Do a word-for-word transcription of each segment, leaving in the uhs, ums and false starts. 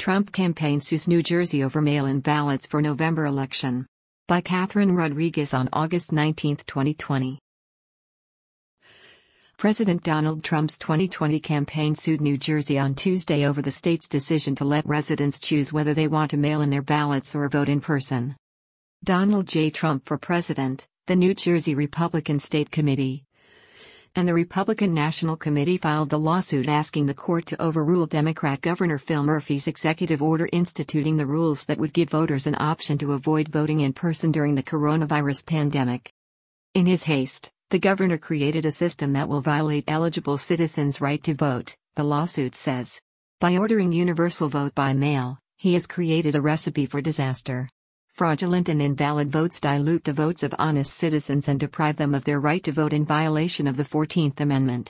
Trump campaign sues New Jersey over mail-in ballots for November election. By Catherine Rodriguez on August nineteenth, twenty twenty. President Donald Trump's twenty twenty campaign sued New Jersey on Tuesday over the state's decision to let residents choose whether they want to mail in their ballots or vote in person. Donald J. Trump for President, the New Jersey Republican State Committee, and the Republican National Committee filed the lawsuit asking the court to overrule Democrat Governor Phil Murphy's executive order instituting the rules that would give voters an option to avoid voting in person during the coronavirus pandemic. In his haste, the governor created a system that will violate eligible citizens' right to vote, the lawsuit says. By ordering universal vote by mail, he has created a recipe for disaster. Fraudulent and invalid votes dilute the votes of honest citizens and deprive them of their right to vote in violation of the fourteenth Amendment.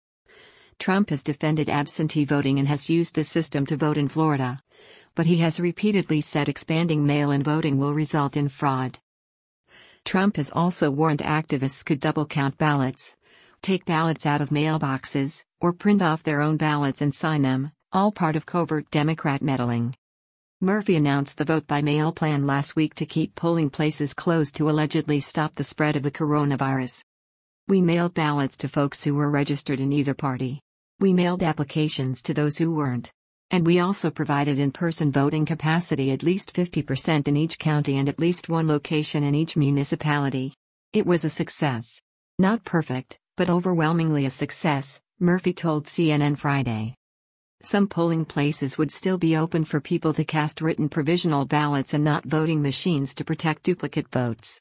Trump has defended absentee voting and has used the system to vote in Florida, but he has repeatedly said expanding mail-in voting will result in fraud. Trump has also warned activists could double-count ballots, take ballots out of mailboxes, or print off their own ballots and sign them, all part of covert Democrat meddling. Murphy announced the vote-by-mail plan last week to keep polling places closed to allegedly stop the spread of the coronavirus. We mailed ballots to folks who were registered in either party. We mailed applications to those who weren't. And we also provided in-person voting capacity at least fifty percent in each county and at least one location in each municipality. It was a success. Not perfect, but overwhelmingly a success, Murphy told C N N Friday. Some polling places would still be open for people to cast written provisional ballots and not voting machines to protect duplicate votes.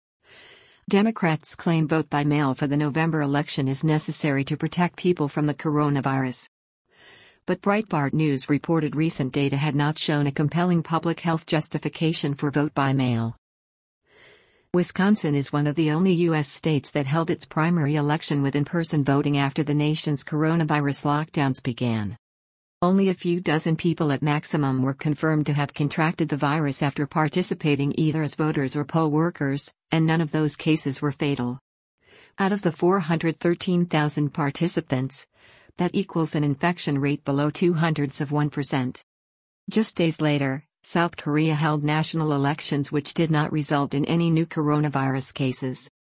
Democrats claim vote by mail for the November election is necessary to protect people from the coronavirus. But Breitbart News reported recent data had not shown a compelling public health justification for vote by mail. Wisconsin is one of the only U S states that held its primary election with in-person voting after the nation's coronavirus lockdowns began. Only a few dozen people at maximum were confirmed to have contracted the virus after participating either as voters or poll workers, and none of those cases were fatal. Out of the four hundred thirteen thousand participants, that equals an infection rate below two hundredths of one percent. Just days later, South Korea held national elections which did not result in any new coronavirus cases.